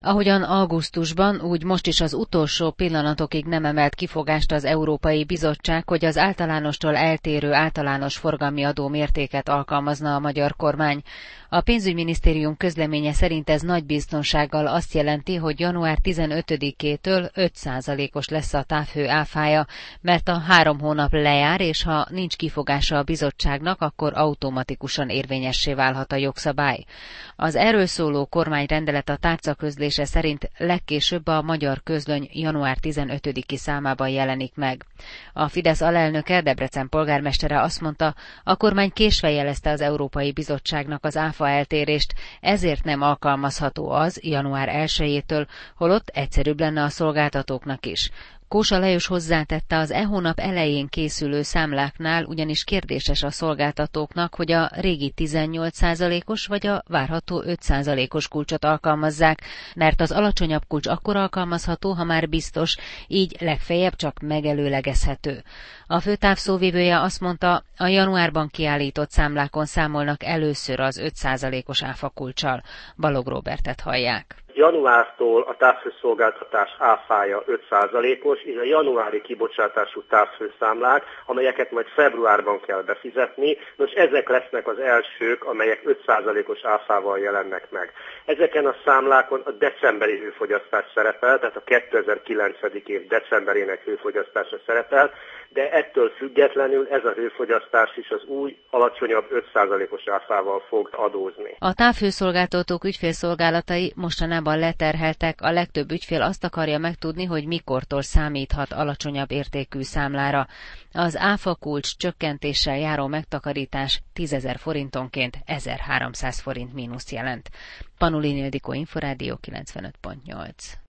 Ahogyan augusztusban, úgy most is az utolsó pillanatokig nem emelt kifogást az Európai Bizottság, hogy az általánostól eltérő általános forgalmi adó mértéket alkalmazna a magyar kormány. A pénzügyminisztérium közleménye szerint ez nagy biztonsággal azt jelenti, hogy január 15-től 5%-os lesz a távhő áfája, mert a 3 hónap lejár, és ha nincs kifogása a bizottságnak, akkor automatikusan érvényessé válhat a jogszabály. Az erről szóló kormányrendelet a tárcaközlése szerint legkésőbb a Magyar Közlöny január 15-i számában jelenik meg. A Fidesz alelnöke, Debrecen polgármestere azt mondta, a kormány késve jelezte az Európai Bizottságnak az áfa eltérést, ezért nem alkalmazható az január 1-től, holott egyszerűbb lenne a szolgáltatóknak is. Kósa Lajos hozzátette, az hónap elején készülő számláknál ugyanis kérdéses a szolgáltatóknak, hogy a régi 18%-os vagy a várható 5%-os kulcsot alkalmazzák, mert az alacsonyabb kulcs akkor alkalmazható, ha már biztos, így legfeljebb csak megelőlegezhető. A főtávszóvivője azt mondta, a januárban kiállított számlákon számolnak először az 5%-os áfakulccsal. Balog Róbertet hallják. Januártól a távhőszolgáltatás áfája 5%-os, és a januári kibocsátású távhőszámlák, amelyeket majd februárban kell befizetni, nos ezek lesznek az elsők, amelyek 5%-os áfával jelennek meg. Ezeken a számlákon a decemberi hőfogyasztás szerepel, tehát a 2009. év decemberének hőfogyasztása szerepel, de ettől függetlenül ez a hőfogyasztás is az új, alacsonyabb 5%-os áfával fog adózni. A távhőszolgáltatók ügyfélszolgálatai mostanában leterheltek, a legtöbb ügyfél azt akarja megtudni, hogy mikortól számíthat alacsonyabb értékű számlára. Az áfa kulcs csökkentéssel járó megtakarítás 10 000 forintonként 1300 forint mínuszt jelent. Panulin Ildikó, Inforádió 95.8.